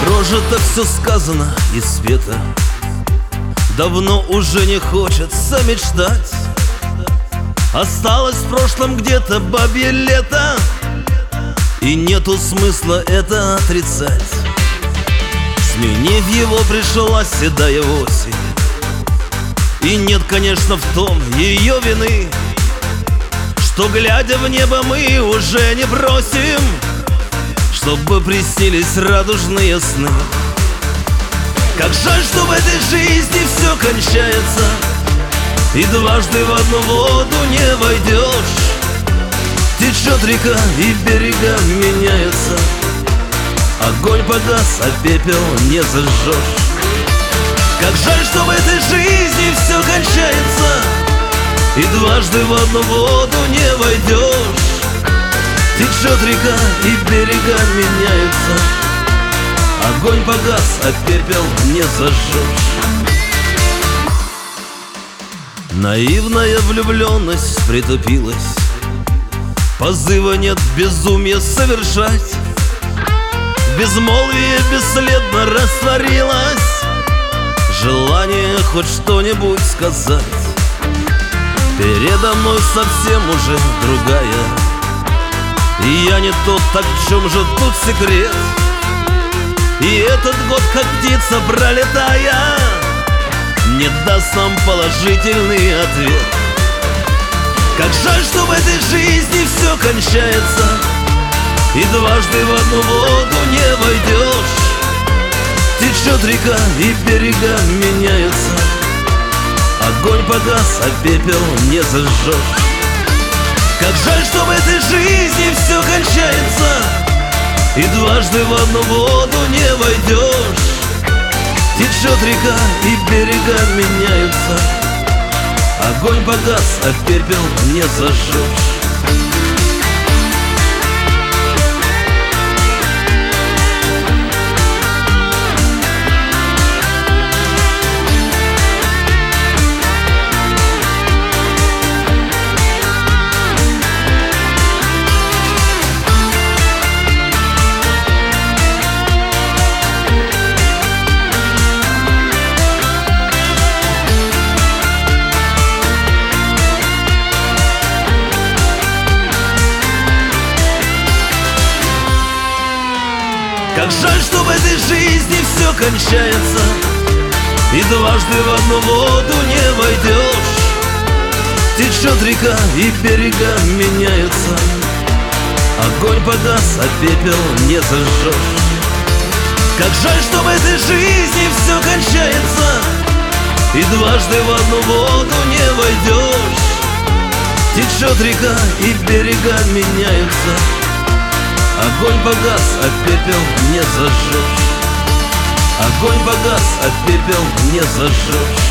Прожито все сказано и света давно уже не хочется мечтать. Осталось в прошлом где-то бабье лето, и нету смысла это отрицать. Сменив его, пришла седая осень, и нет, конечно, в том ее вины, что, глядя в небо, мы уже не просим, чтобы приснились радужные сны. Как жаль, что в этой жизни все кончается, и дважды в одну воду не войдешь. Течет река, и берега меняются, огонь погас, а пепел не зажжешь. Как жаль, что в этой жизни все кончается, и дважды в одну воду не войдешь. Течет река, и берега меняются, огонь погас, а пепел не зажжешь. Наивная влюбленность притупилась, позыва нет безумия совершать. Безмолвие бесследно растворилось, желание хоть что-нибудь сказать. Передо мной совсем уже другая, и я не тот, так в чем же тут секрет? И этот год, как птица пролетая, не даст нам положительный ответ. Как жаль, что в этой жизни все кончается, и дважды в одну воду не войдешь. Течет река, и берега меняются, огонь погас, а пепел не зажжешь. Как жаль, что в этой жизни все кончается, и дважды в одну воду не войдешь. Течет река, и берега меняются, огонь погас, а пепел не зажжешь. Как жаль, что в этой жизни все кончается, и дважды в одну воду не войдешь. Течет река, и берега меняются, огонь погас, а пепел не зажжешь. Как жаль, что в этой жизни все кончается, и дважды в одну воду не войдешь. Течет река, и берега меняются, огонь погас, а пепел не зажжешь. Огонь погас, а пепел не зажжешь.